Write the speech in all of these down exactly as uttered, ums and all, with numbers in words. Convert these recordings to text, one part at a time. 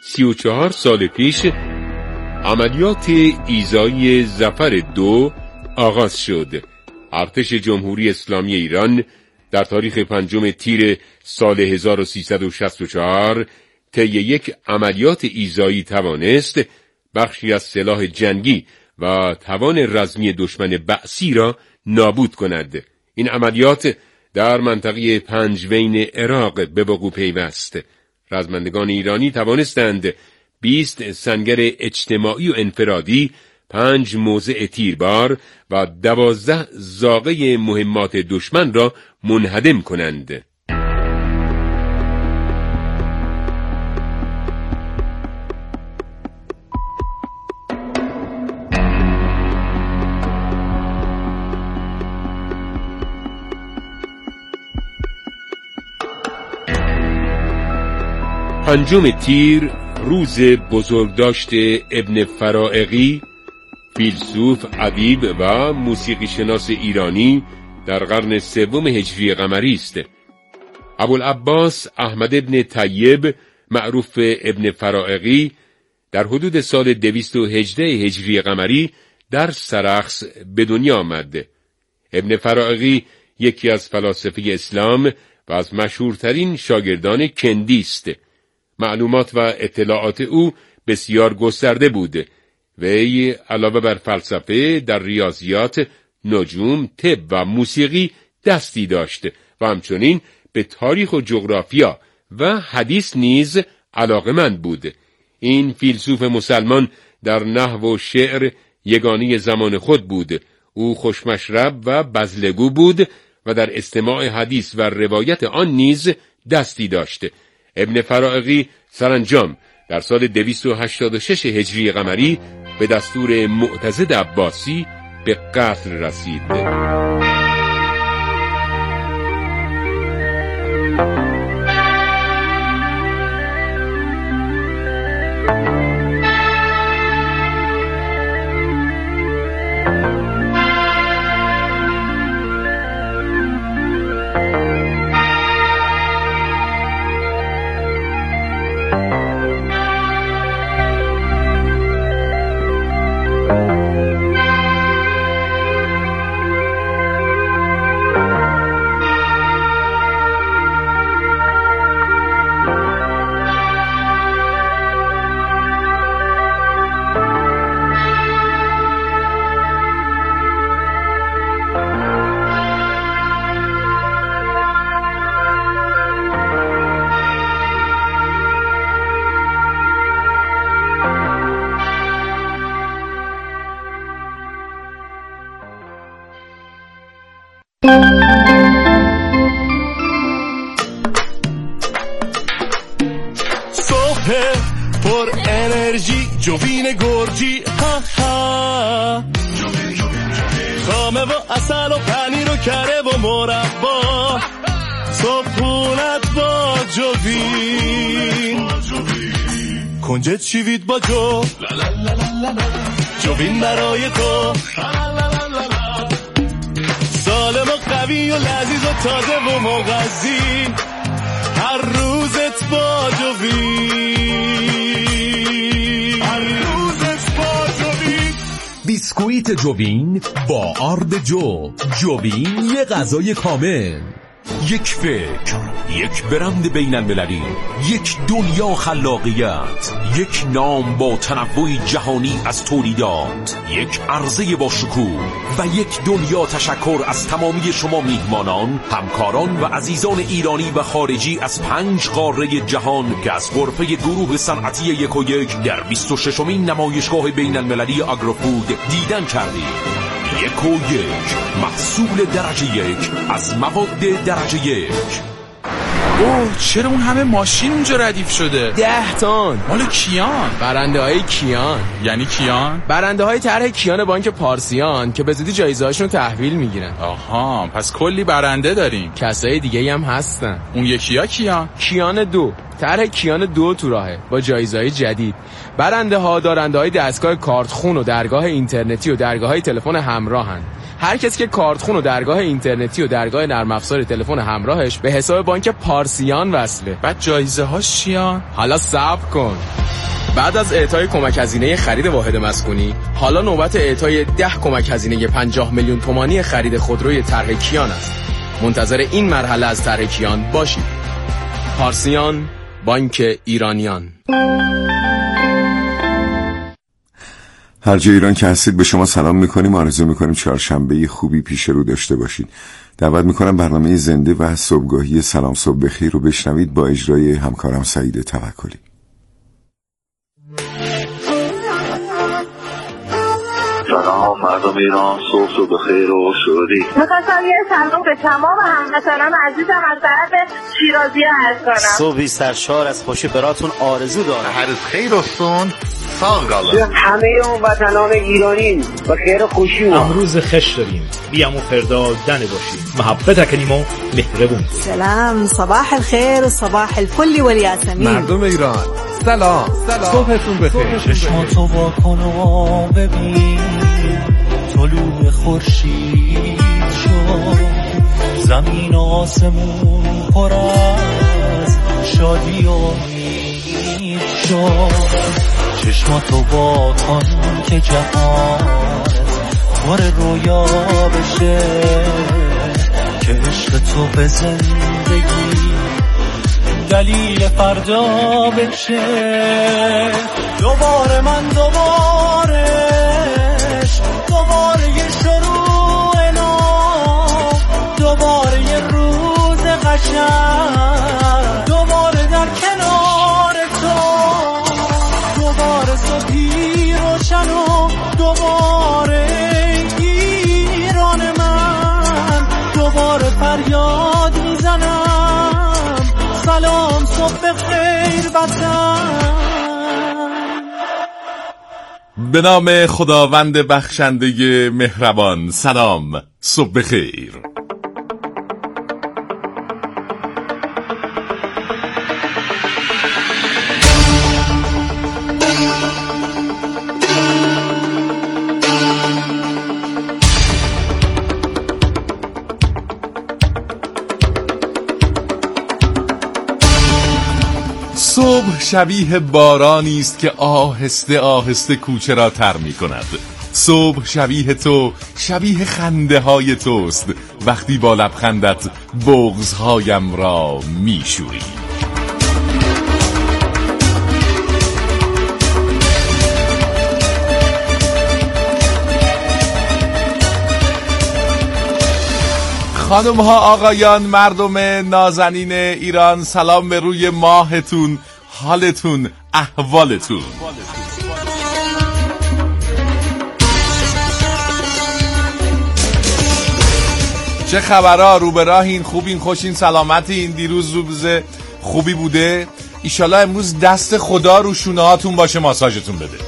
سی و چهار سال پیش عملیات ایذایی ظفر دو آغاز شد. ارتش جمهوری اسلامی ایران در تاریخ پنجم تیر سال هزار و سیصد و شصت و چهار طی یک عملیات ایذایی توانست بخشی از سلاح جنگی و توان رزمی دشمن بعثی را نابود کند. این عملیات در منطقه پنجوین عراق به وقوع پیوست. رزمندگان ایرانی توانستند بیست سنگر اجتماعی و انفرادی، پنج موضع تیربار و دوازده زاغه مهمات دشمن را منهدم کنند. پنجم تیر روز بزرگداشت ابن فرائقی، فیلسوف، ادیب و موسیقی شناس ایرانی در قرن سوم هجری قمری است. ابوالعباس احمد ابن طیب معروف ابن فرائقی در حدود سال دویست و هجده هجری قمری در سرخس به دنیا آمد. ابن فرائقی یکی از فلاسفه اسلام و از مشهورترین شاگردان کندی است. معلومات و اطلاعات او بسیار گسترده بود. وی علاوه بر فلسفه در ریاضیات، نجوم، طب و موسیقی دستی داشت و همچنین به تاریخ و جغرافیا و حدیث نیز علاقه‌مند بود. این فیلسوف مسلمان در نحو و شعر یگانه زمان خود بود. او خوشمشرب و بزلگو بود و در استماع حدیث و روایت آن نیز دستی داشت. ابن فرائقی سرانجام در سال دویست و هشتاد و شش هجری قمری به دستور معتضد عباسی به قتل رسید. پر انرژی جوین گرجی ها ها، خامه و اصل و پنیر و کره و مربا، صبحونت با جوین، کنجد شیوید با جو، جوین برای تو، سالم و قوی و لذیذ و تازه و مغذی، هر روزت با جوین، هر روزت با جوین. بیسکویت جوین با آرد جو. جوین یه غذای کامل، یک فکر، یک برند بین المللی، یک دنیا خلاقیت، یک نام با تنوع جهانی از تولیدات، یک عرضه با شکوه و یک دنیا تشکر از تمامی شما میهمانان، همکاران و عزیزان ایرانی و خارجی از پنج قاره جهان که از غرفه گروه صنعتی یک و یک در بیست و ششمین نمایشگاه بین المللی آگروفود دیدن کردید. یک و یک، محصول درجه یک از مواد درجه یک. اوه، چرا اون همه ماشین اونجا ردیف شده؟ ده تن. مال کیان؟ برنده های کیان. یعنی کیان؟ برنده های طرح کیان بانک پارسیان که به زودی جایزه هاشون تحویل میگیرن. آها، پس کلی برنده داریم. کسای دیگه هم هستن. اون یکی ها کیان؟ کیان دو. طرح کیان دو تو راهه با جایزه‌های جدید. برنده ها دارنده های دستگاه کارتخون و درگاه اینترنتی و درگاه های تلفن همراهن. هر کسی که کارتخون و درگاه اینترنتی و درگاه نرم افزار تلفن همراهش به حساب بانک پارسیان وصله. بعد جایزه هاش چیان؟ حالا صبر کن. بعد از اعطای کمک هزینه خرید واحد مسکونی، حالا نوبت اعطای ده کمک هزینه پنجاه میلیون تومانی خرید خودروی طرح کیان است. منتظر این مرحله از طرح کیان باشید. پارسیان، بانک ایرانیان. هر جای ایران که هستید به شما سلام میکنیم، آرزو میکنیم چهارشنبه خوبی پیش رو داشته باشید. دعوت میکنم برنامه زنده و صبحگاهی سلام صبح بخیر رو بشنوید با اجرای همکارم سعید توکلی. سلام مردم ایران، صبح صبح بخیر و شادی. میخواستم یه سلام به تمام هموطنان عزیزم از طرف شیرازی‌ها عرض کنم. صبحی سرشار از خوشی براتون آرزو دارم. هر خیر و سون سالگالا. همه اون وطنان ایرانی با خیر و خوشی و امروز خش داریم، بیام و فردا دنه باشیم، محبت کنیم و مهربون. سلام، صباح الخير و صباح الفل والياسمين. مردم ایران سلام، سلام. صبحتون بخیر. چشماتو با کن و ببین، طلوع خورشید شد، زمین و آسمون پر از شادی و امید شد. چشماتو با کن که جهان پر رویا بشه، که عشق تو به زندگی دلیل فردا بشه. دوباره من دوبارش دوباره یه شروع نو، دوباره یه روز قشنگ، دوباره در کنار تو، دوباره صبحی روشن و دوباره ایران من، دوباره فریاد میزنم سلام صبح خیر وطن. به نام خداوند بخشنده مهربان. سلام صبح خیر. صبح شبیه بارانی است که آهسته آهسته کوچه را تر می کند. صبح شبیه تو، شبیه خنده های توست وقتی با لبخندت بغض‌هایم را می شوری. خانم ها، آقایان، مردم نازنین ایران، سلام به روی ماهتون، حالتون، احوالتون. چه خبرها؟ رو به راهین؟ خوبین؟ خوشین؟ سلامتین؟ دیروز روز خوبی بوده؟ ایشالله امروز دست خدا رو شونه هاتون باشه، ماساژتون بده.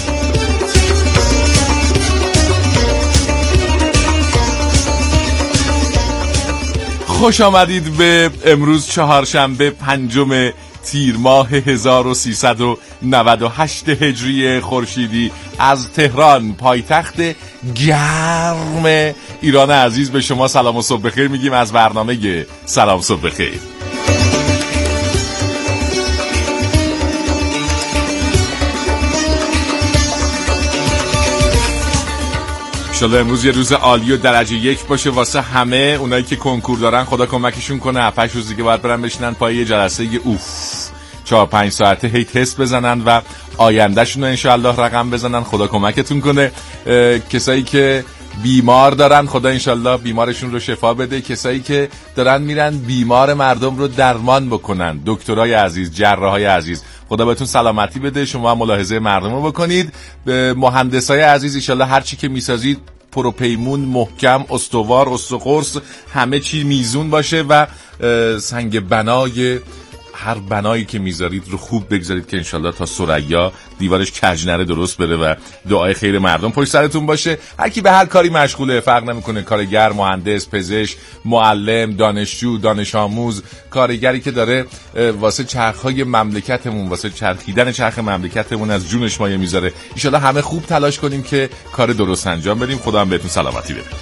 خوش آمدید به امروز چهارشنبه پنجم تیر ماه هزار و سیصد و نود و هشت هجری خورشیدی از تهران، پایتخت گرم ایران عزیز، به شما سلام و صبح بخیر میگیم از برنامه سلام صبح بخیر. انشالله امروز یه روز عالی و درجه یک باشه واسه همه اونایی که کنکور دارن. خدا کمکشون کنه. هفت هشت روز دیگه باید برن بشینن پای یه جلسه اوف چهار پنج ساعته هی تست بزنن و آیندهشون رو انشالله رقم بزنن. خدا کمکتون کنه. کسایی که بیمار دارن خدا انشالله بیمارشون رو شفا بده. کسایی که دارن میرن بیمار مردم رو درمان بکنن، دکترای عزیز، جراحای عزیز، خدا بهتون سلامتی بده. شما ملاحظه مردم رو بکنید. به مهندسای عزیز انشالله هر چی که میسازید پروپیمون، محکم، استوار، استقرص، همه چی میزون باشه و سنگ بنای هر بنایی که میذارید رو خوب بگذارید که انشالله تا ثریا دیوارش کج نره درست بره و دعای خیر مردم پشت سرتون باشه. هر کی به هر کاری مشغوله، فرق نمیکنه، کارگر، مهندس، پزشک، معلم، دانشجو، دانش آموز، کارگری که داره واسه چرخهای مملکتمون، واسه چرخیدن چرخ مملکتمون از جونش مایه میذاره، انشالله همه خوب تلاش کنیم که کار درست انجام بدیم. خدا هم بهتون سلامتی بده.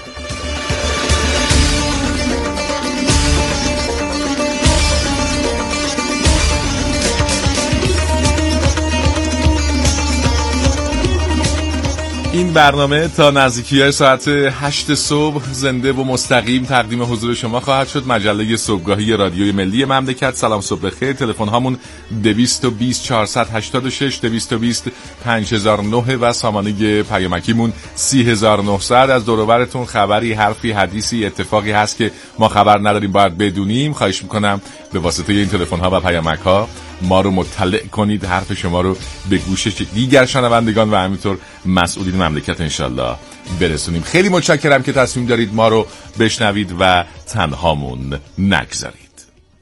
این برنامه تا نزدیکی ساعت هشت صبح زنده و مستقیم تقدیم حضور شما خواهد شد. مجله صبحگاهی رادیوی ملی مملکت. سلام صبح بخیر. تلفن هامون دویست و بیست چهارصد و هشتاد و شش، دویست و بیست پنج هزار و نه و سامانه پیامکیمون سی هزار و نهصد. از دور و برتون خبری، حرفی، حدیثی، اتفاقی هست که ما خبر نداریم باید بدونیم، خواهش میکنم به واسطه این تلفن ها و پیامک ها ما رو مطلع کنید، حرف شما رو به گوش دیگر شنوندگان و همینطور مسئولین مملکت انشالله برسونیم. خیلی متشکرم که تصمیم دارید ما رو بشنوید و تنهامون نگذارید.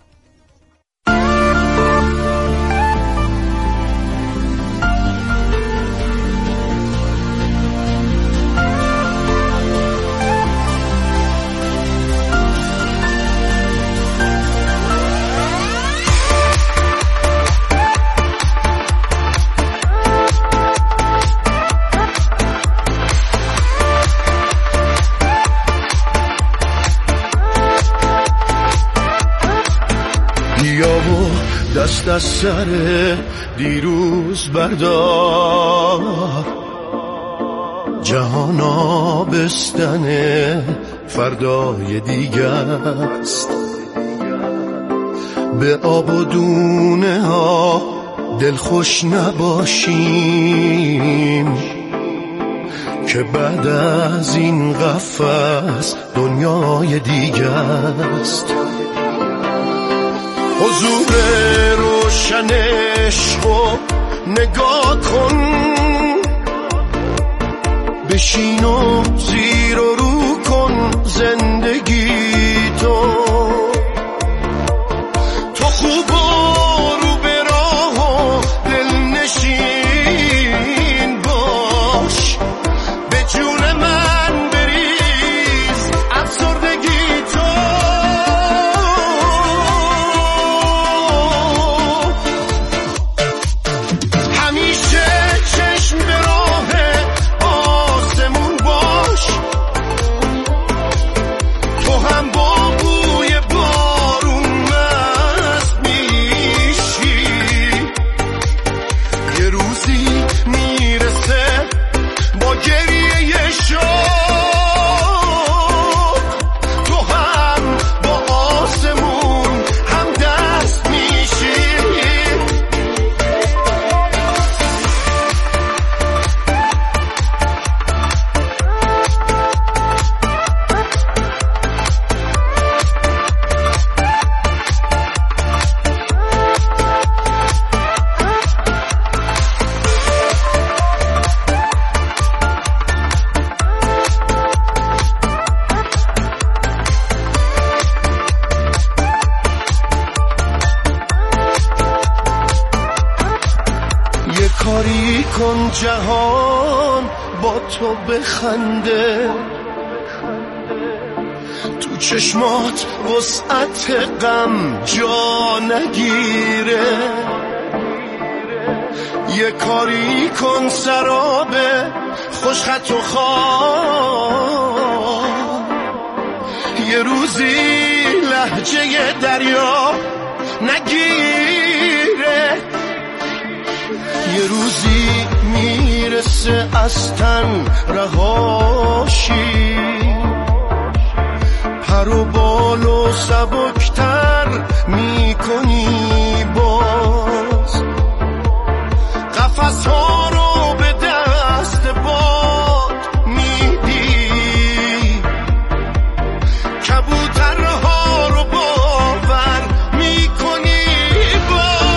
دست از سر دیروز بردار، جهان آبستن فردای دیگه است. به آب و دونه ها دلخوش نباشیم که بعد از این قفس دنیای دیگه است. حضور روشن عشقو نگاه کن، بشین و زیر و رو کن زندگی تو. تو خوب و رو به راه و دلنشین باش، به جون من بریز افسردگی تو. جهان با تو بخنده، تو چشمات وسعت غم جا نگیره. یه کاری کن سراب خوشخط و خواب، یه روزی لهجه دریا نگیره. یه روزی میرسه از تن رهاشی، پر و بال و سبکتر میکنی باز، قفس ها رو به دست باد میدی، کبوترها رو باور میکنی باز.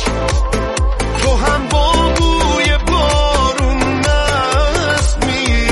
Me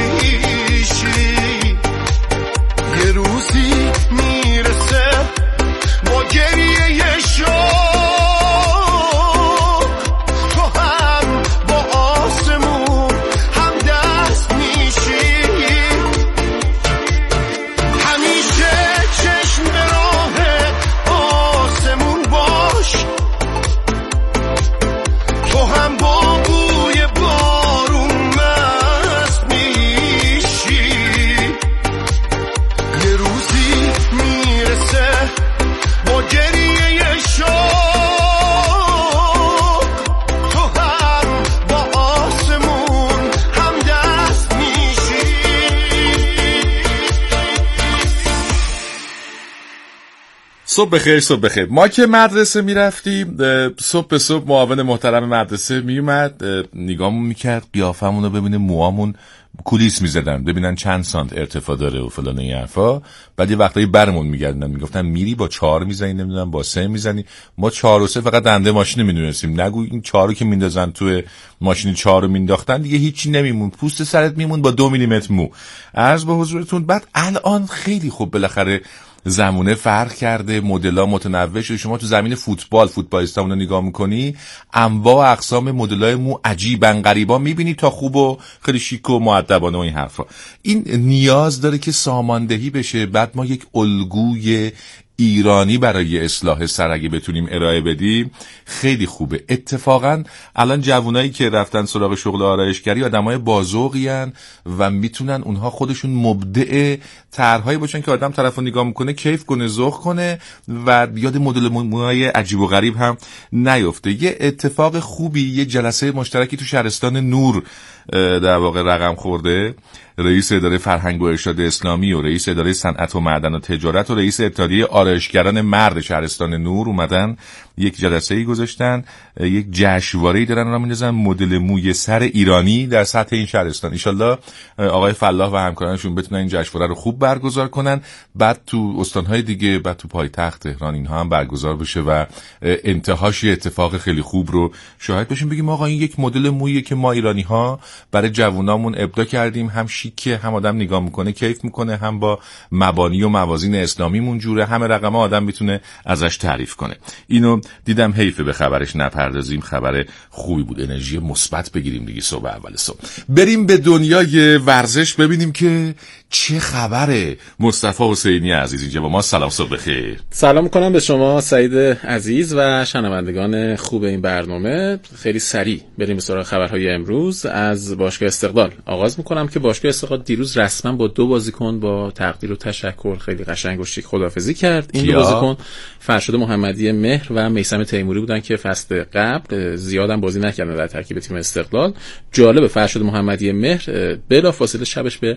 صبح بخیر صبح بخیر. ما که مدرسه میرفتیم صبح به صبح معاون محترم مدرسه میومد نگاهمون میکرد، قیافمون رو ببینه، موامون کولیس میزدن ببینن چند سانت ارتفاع داره و فلان این حرفا. بعد یه وقتایی برمون میگردن میگفتن میری با چهار میزنی نمیدونم با سه میزنی. ما چهار و سه فقط دنده ماشین میدونستیم، نگو این چهارو که میندازن توی ماشین چهارو مینداختن دیگه هیچی نمیمون، پوست سرت میمون با دو میلیمتر مو. عرض به حضورتون بعد الان خیلی خوب بالاخره زمونه فرق کرده، مدل‌ها متنوع شده. شما تو زمین فوتبال فوتبالیستامون رو نگاه می‌کنی، انواع و اقسام مدل‌های مو عجیبن غریبا می‌بینی، تا خوب و خیلی شیک و مؤدبانه و این حرفا. این نیاز داره که ساماندهی بشه. بعد ما یک الگوی ایرانی برای اصلاح سر اگه بتونیم ارائه بدیم خیلی خوبه. اتفاقا الان جوانایی که رفتن سراغ شغل آرایشگری آدمای باذوقیان و میتونن اونها خودشون مبدع طرحهایی باشن که آدم طرفو نگاه میکنه کیف کنه، ذوق کنه و یاد مدل موهای عجیب و غریب هم نیفته. یه اتفاق خوبی، یه جلسه مشترکی تو شهرستان نور در واقع رقم خورده. رئیس اداره فرهنگ و ارشاد اسلامی و رئیس اداره صنعت و معدن و تجارت و رئیس اتحادیه آرایشگران مرد شهرستان نور اومدن یک جلسه‌ای گذاشتن، یک جشنواره‌ای دارن راه میندازن، مدل موی سر ایرانی در سطح این شهرستان. ان شاءالله آقای فلاح و همکارانشون بتونن این جشنواره رو خوب برگزار کنن، بعد تو استان‌های دیگه، بعد تو پایتخت تهران اینها هم برگزار بشه و انتهاش اتفاق خیلی خوب رو شاهد بشیم. بگیم آقا این یک مدل مویی که ما ایرانی‌ها برای جوونامون ابداع کردیم، هم شیکه، هم آدم نگاه میکنه کیف میکنه، هم با مبانی و موازین اسلامیمون جوره، همه رقم‌ها آدم میتونه ازش تعریف کنه. اینو دیدم حیفه به خبرش نپردازیم، خبر خوبی بود، انرژی مثبت بگیریم دیگه صبح اول صبح. بریم به دنیای ورزش ببینیم که چه خبره. مصطفی حسینی عزیز اینجا با ما. سلام صبح بخیر. سلام میکنم به شما سعید عزیز و شنوندگان خوب این برنامه. خیلی سریع بریم به سراغ خبرهای امروز. از باشگاه استقلال آغاز میکنم که باشگاه استقلال دیروز رسما با دو بازیکن با تقدیر و تشکر خیلی قشنگ و شیک خداحافظی کرد. این دو بازیکن فرشاد محمدی مهر و میثم تیموری بودن که فصل قبل زیادم بازی نکردن در ترکیب تیم استقلال. جالب، فرشاد محمدی مهر بلافاصله شبش به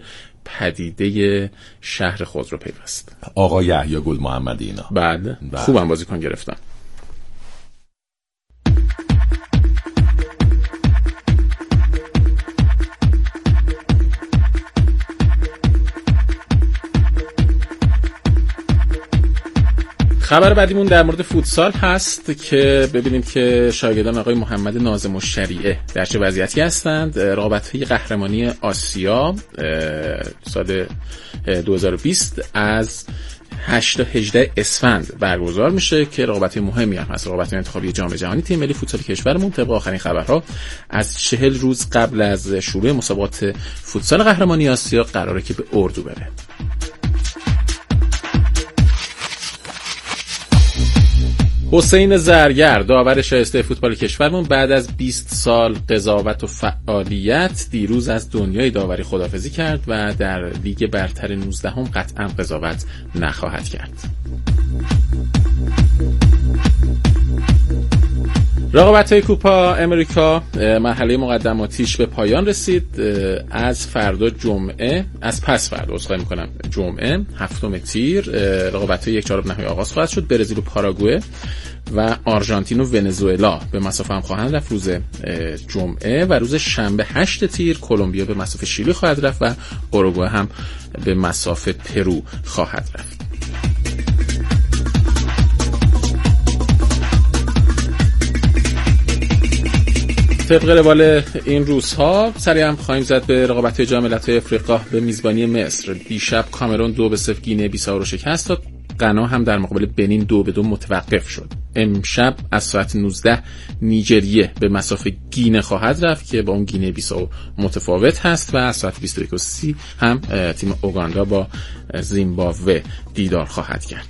پدیده شهر خود رو پیوست. آقا یحیی گل محمدی اینا بعد خوبم بازیکن گرفتن. خبر بعدیمون در مورد فوتسال هست که ببینیم که شاگردان آقای محمد ناظم الشریعه در چه وضعیتی هستند. رقابت‌های قهرمانی آسیا سال دو هزار و بیست از هشت تا هجده اسفند برگزار میشه که رقابت مهمی هم هست، رقابت انتخابی جام جهانی. تیم ملی فوتسال کشورمون طبق آخرین خبرها از چهل روز قبل از شروع مسابقات فوتسال قهرمانی آسیا قراره که به اردو بره. حسین زرگر داور شایسته فوتبال کشورمون بعد از بیست سال قضاوت و فعالیت دیروز از دنیای داوری خداحافظی کرد و در لیگ برتر نوزدهم قطعا قضاوت نخواهد کرد. رقابت‌های کوپا امریکا مرحله مقدماتیش به پایان رسید. از فردا جمعه از پس فردا عذرخواهی می‌کنم جمعه هفتم تیر رقابت‌های یک چهارم نهایی آغاز خواهد شد. برزیل و پاراگوئه و آرژانتین و ونزوئلا به مسافه هم خواهند رفت روز جمعه و روز شنبه هشت تیر کلمبیا به مسافه شیلی خواهد رفت و اوروگوئه هم به مسافه پرو خواهد رفت. طبق روال این روزها سریع هم خواهیم زد به رقابت‌های جام ملت‌های آفریقا به میزبانی مصر. دیشب کامرون دو به صفر گینه بیساو رو شکست داد. غنا هم در مقابل بنین دو به دو متوقف شد. امشب از ساعت نوزده نیجریه به مسافه گینه خواهد رفت که با اون گینه بیساو متفاوت هست و از ساعت بیست و یک و سی هم تیم اوگاندا با زیمبابوه دیدار خواهد کرد.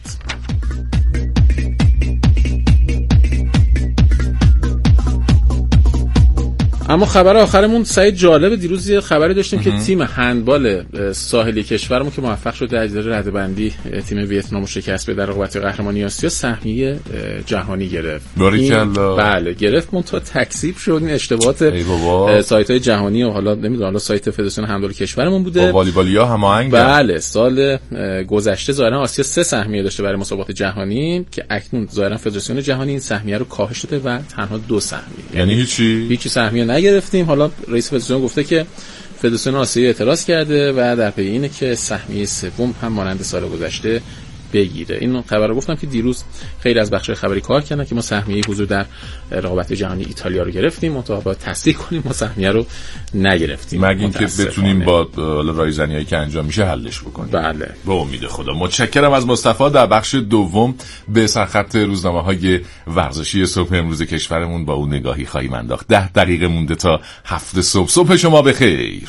اما خبر آخرمون سعید جالب، دیروز یه خبری داشتیم که تیم هندبال ساحلی کشورمون که موفق شد در جدول رده‌بندی تیم ویتنام رو شکست بده در رقابت قهرمانی آسیا سهمیه جهانی گرفت. باریکلا. بله گرفت، منتها تکذیب شد. این اشتباهات سایت‌های جهانی و حالا نمیدونم حالا سایت فدراسیون هندبال کشورمون بوده. با والیبالیا هماهنگ. بله سال گذشته ظاهرا آسیا سه سهمیه داشته برای مسابقات جهانی که اکنون ظاهرا فدراسیون جهانی این سهمیه رو کاهش داده و تنها دو سهمیه، یعنی هیچی هیچی سهمیه نگرفتیم. حالا رئیس فدراسیون گفته که فدراسیون آسیا اعتراض کرده و در پی اینه که سهمیه سوم هم مانند سال گذشته بگیره. این خبر رو گفتم که دیروز خیلی از بخش خبری کار کردن که ما سهمیه حضور در رقابت جهانی ایتالیا رو گرفتیم، منتها باید تصدیق کنیم ما سهمیه رو نگرفتیم، مگر اینکه بتونیم با رایزنیایی که انجام میشه حلش بکنیم. بله به امید خدا. متشکرم از مصطفی. در بخش دوم به سرخط روزنامه‌های ورزشی صبح امروز کشورمون با اون نگاهی خواهیم انداخت. ده دقیقه مونده تا هفت صبح. صبح شما بخیر.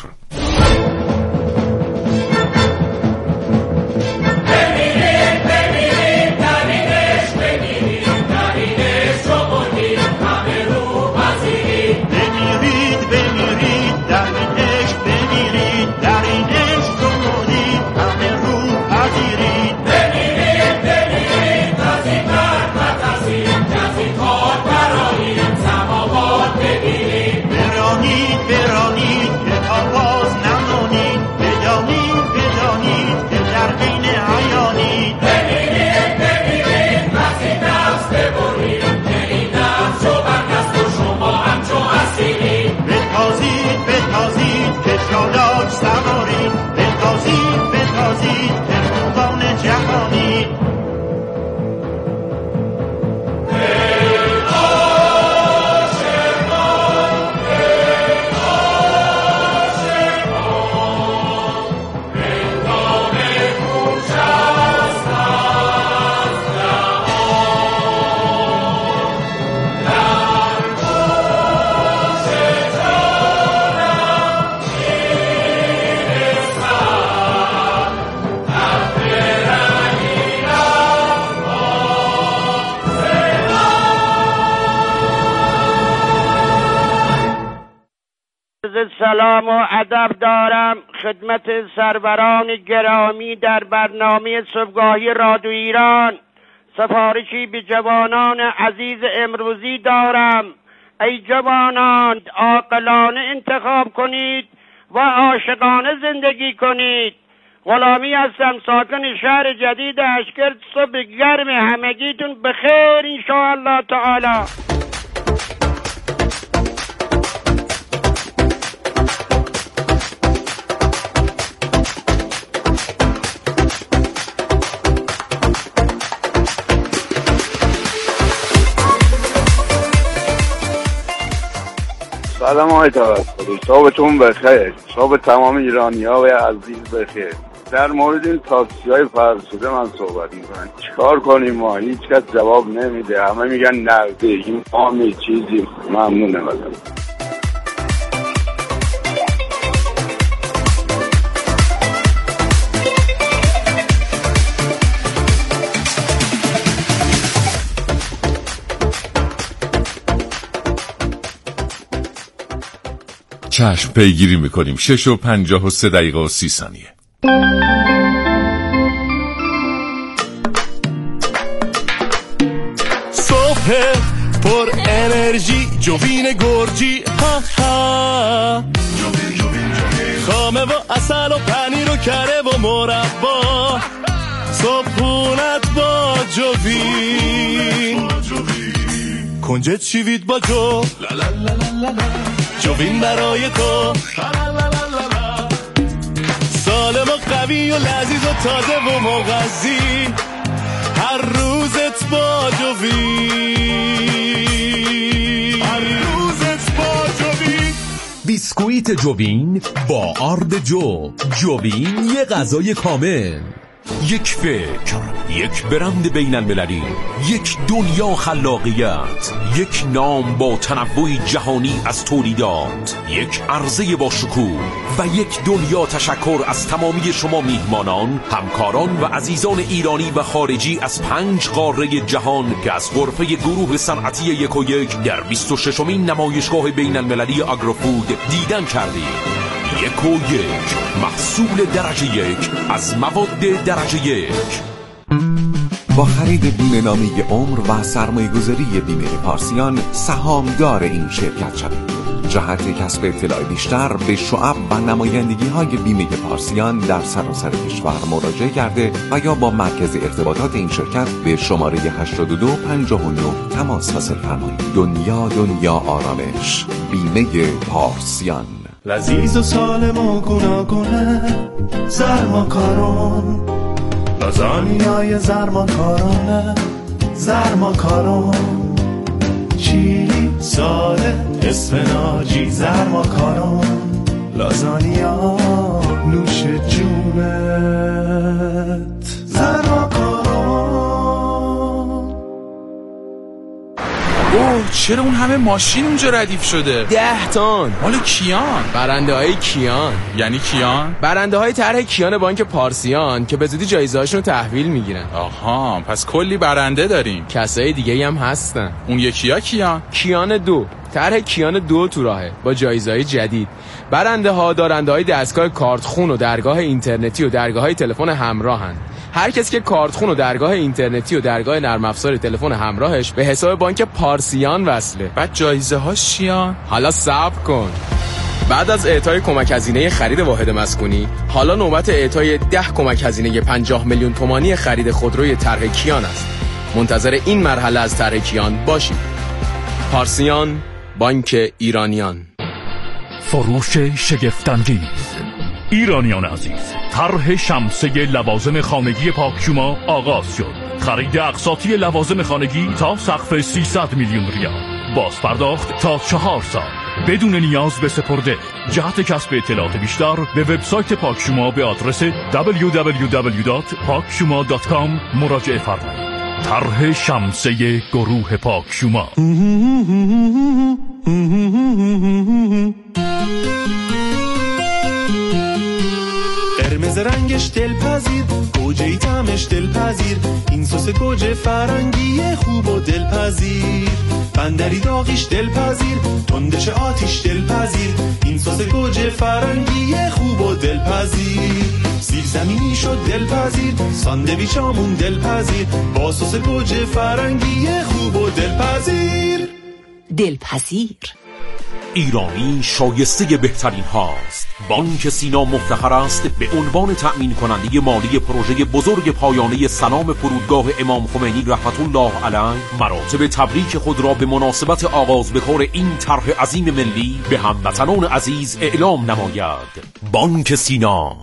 سلام و ادب دارم خدمت سروران گرامی در برنامه صبحگاهی رادیو ایران. سفارشی به جوانان عزیز امروزی دارم. ای جوانان، عاقلانه انتخاب کنید و عاشقانه زندگی کنید. غلامی هستم، ساکن شهر جدید اشکرد. صبح گرم همگیتون بخیر انشاءالله تعالی. سلام آقای توسلی، صبحتون بخیر، صبح تمام ایرانی ها و عزیز بخیر. در مورد این تاکسی های فرسوده من صحبت میکنم. چیکار کنیم ما؟ هیچ کس جواب نمیده، همه میگن نقده این آمی چیزی. ممنونه بازم. چشم پیگیری میکنیم. شش و پنجاه و سه دقیقه و سی ثانیه. صبح پر انرژی، جوین گرجی، ها ها، خامه و اصل و پنیر و کره و مربا، صبحونت با جوین، کنجد شیوید با جو، جوین برای تو، سالم و قوی و لذیذ و تازه و مغذی، هر روزت با جوین، هر روزت با جوین. بیسکویت جوین با آرد جو. جوین یه غذای کامل. یک فکر، یک برند بین المللی، یک دنیا خلاقیت، یک نام با تنوع جهانی از تولیدات، یک عرضه با شکوه و یک دنیا تشکر از تمامی شما میهمانان، همکاران و عزیزان ایرانی و خارجی از پنج قاره جهان که از غرفه گروه صنعتی یک و یک در بیست و ششمین نمایشگاه بین المللی آگروفود دیدن کردید. یک و یک، محصول درجه یک از مواد درجه یک. با خرید بیمه نامه عمر و سرمایه گذاری بیمه پارسیان سهامدار این شرکت شوید. جهت کسب اطلاع بیشتر به شعب و نمایندگی های بیمه پارسیان در سراسر کشور مراجعه کرده و یا با مرکز ارتباطات این شرکت به شماره هشتاد و دو پنجاه و نه تماس حاصل فرمایید. دنیا دنیا آرامش، بیمه پارسیان. لذیذ و سالم و گوناگونه زرماکارون، لازانیای زرماکارونه زرماکارون، چیلی ساله اسفناجی زرماکارون، لازانیا نوش جونت زرماکارون. اوه چرا اون همه ماشین اونجا ردیف شده؟ ده تن. مال کیان؟ برنده های کیان. یعنی کیان؟ برنده های طرح کیان بانک پارسیان که به زودی جایزه هاشون رو تحویل میگیرن. آها پس کلی برنده داریم. کسای دیگه هم هستن. اون یکی ها کیان؟ کیان دو. طرح کیان دو تو راهه با جایزه‌های جدید. برنده ها دارنده های دستگاه کارتخون و درگاه اینترنتی و درگاه های تلفن همراهن. هر کسی که کارتخون و درگاه اینترنتی و درگاه نرم افزار تلفن همراهش به حساب بانک پارسیان وصله. بعد جایزه هاش چیان؟ حالا صبر کن. بعد از اعطای کمک هزینه خرید واحد مسکونی، حالا نوبت اعطای ده کمک هزینه پنجاه میلیون تومانی خرید خودروی طرح کیان است. منتظر این مرحله از طرح کیان باشید. پارسیان، بانک ایرانیان. فروش شگفت‌انگیز. ایرانیان عزیز، طرح شمسه لوازم خانگی پاکشوما آغاز شد. خرید اقساطی لوازم خانگی تا سقف سیصد میلیون ریال، باز پرداخت تا چهار سال بدون نیاز به سپرده. جهت کسب اطلاعات بیشتر به وبسایت پاکشوما به آدرس دبلیو دبلیو دبلیو دات پاکشوما دات کام مراجعه فرمایید. طرح شمسه گروه پاکشوما. قرمز رنگش دلپذیر، گوجه‌ای طعمش دلپذیر، این سس گوجه فرنگی خوب و دلپذیر، بندری داغیش دلپذیر، تندش آتیش دلپذیر، این سس گوجه فرنگی خوب و دلپذیر، سیر زمینی شد دلپذیر، ساندویچامون دلپذیر، با سس گوجه فرنگی خوب و دلپذیر. دلپذیر ایرانی شایسته بهترین هاست. بانک سینا مفتخر است به عنوان تأمین کننده مالی پروژه بزرگ پایانه سلام فرودگاه امام خمینی رحمت الله علیه مراتب تبریک خود را به مناسبت آغاز به کار این طرح عظیم ملی به هموطنان عزیز اعلام نماید. بانک سینا.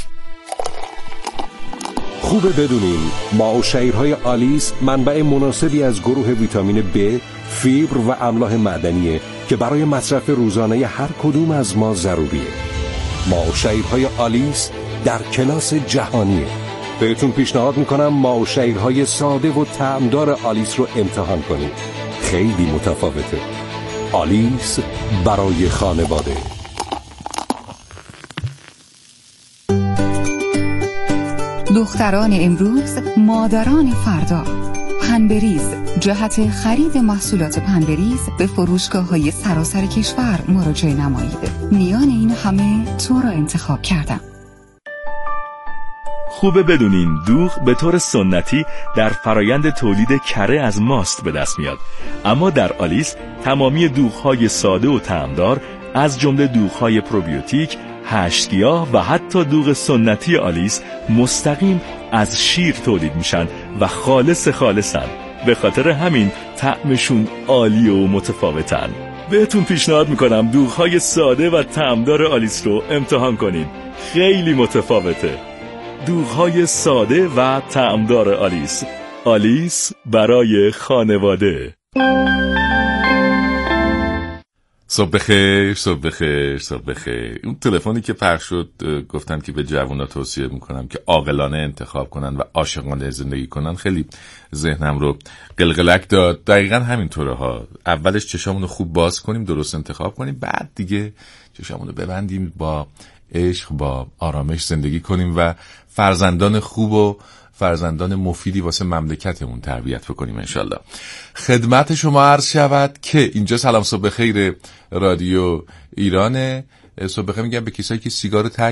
خوبه بدونین ماء و شعیرهای آلیس منبع مناسبی از گروه ویتامین B، فیبر و املاح معدنیه که برای مصرف روزانه هر کدوم از ما ضروریه. ماء و شعیرهای آلیس در کلاس جهانیه. بهتون پیشنهاد میکنم ماء و شعیرهای ساده و طعمدار آلیس رو امتحان کنید. خیلی متفاوته. آلیس برای خانواده. دختران امروز، مادران فردا. پنبریز، جهت خرید محصولات پنبریز به فروشگاه‌های سراسر کشور مراجعه نمایید. میان این همه تو را انتخاب کردم. خوبه بدونین دوغ به طور سنتی در فرایند تولید کره از ماست به دست میاد، اما در آلیس تمامی دوغ‌های ساده و طعمدار از جمله دوغ‌های پروبیوتیک، هشت گیاه و حتی دوغ سنتی آلیس مستقیم از شیر تولید میشن و خالص خالصن. به خاطر همین طعمشون عالی و متفاوتن. بهتون پیشنهاد میکنم دوغ‌های ساده و طعمدار آلیس رو امتحان کنید. خیلی متفاوته. دوغ‌های ساده و طعمدار آلیس. آلیس برای خانواده. صبح بخیر، صبح بخیر، صبح بخیر. اون تلفنی که پخش شد گفتن که به جوونا توصیه میکنم که عاقلانه انتخاب کنن و عاشقانه زندگی کنن، خیلی ذهنم رو قلقلک داد. دقیقاً همینطوره ها. اولش چشامون رو خوب باز کنیم، درست انتخاب کنیم، بعد دیگه چشامون رو ببندیم، با عشق، با آرامش زندگی کنیم و فرزندان خوب و فرزندان مفیدی واسه مملکتمون تربیت بکنیم انشالله. خدمت شما عرض شود که اینجا سلام صبح خیر رادیو ایرانه. صبح بخیر میگم به کسایی که سیگار ترک